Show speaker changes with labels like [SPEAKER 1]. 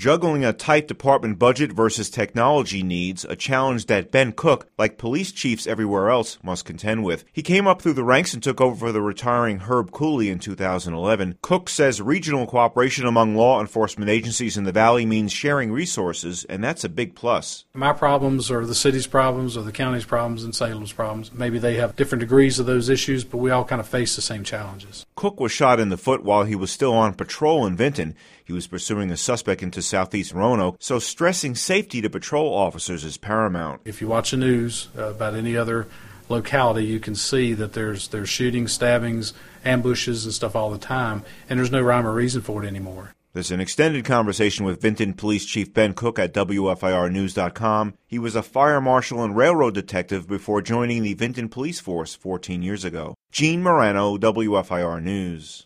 [SPEAKER 1] juggling a tight department budget versus technology needs, a challenge that Ben Cook, like police chiefs everywhere else, must contend with. He came up through the ranks and took over for the retiring Herb Cooley in 2011. Cook says regional cooperation among law enforcement agencies in the Valley means sharing resources, and that's a big plus.
[SPEAKER 2] My problems are the city's problems or the county's problems and Salem's problems. Maybe they have different degrees of those issues, but we all kind of face the same challenges.
[SPEAKER 1] Cook was shot in the foot while he was still on patrol in Vinton. He was pursuing a suspect into southeast Roanoke, so stressing safety to patrol officers is paramount.
[SPEAKER 2] If you watch the news about any other locality, you can see that there's shootings, stabbings, ambushes, and stuff all the time, and there's no rhyme or reason for it anymore.
[SPEAKER 1] There's an extended conversation with Vinton Police Chief Ben Cook at WFIRnews.com. He was a fire marshal and railroad detective before joining the Vinton Police Force 14 years ago. Gene Morano, WFIR News.